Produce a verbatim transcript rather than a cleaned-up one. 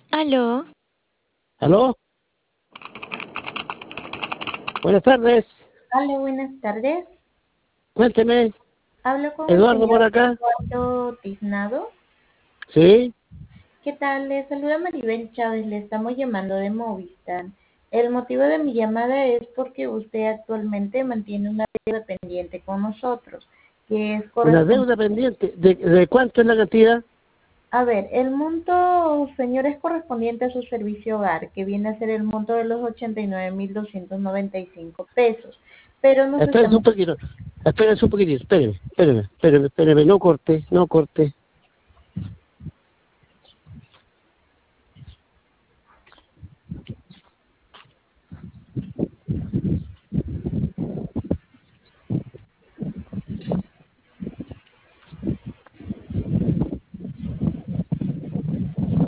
Aló, ¿Aló? Buenas tardes. Hola, buenas tardes. Cuénteme. Hablo con el Eduardo por señor acá. Eduardo Tiznado. Sí. ¿Qué tal? Le saluda Maribel Chávez. Le estamos llamando de Movistar. El motivo de mi llamada es porque usted actualmente mantiene una deuda pendiente con nosotros, que es Una correspondiente. deuda pendiente. ¿De, de cuánto es la cantidad? A ver, el monto, señor, es correspondiente a su servicio hogar, que viene a ser el monto de los ochenta y nueve mil doscientos noventa y cinco pesos. Pero nos Espérense estamos... un poquito. Espérense un poquitito. Espéreme, espéreme, espéreme, espéreme. No corte, no corte.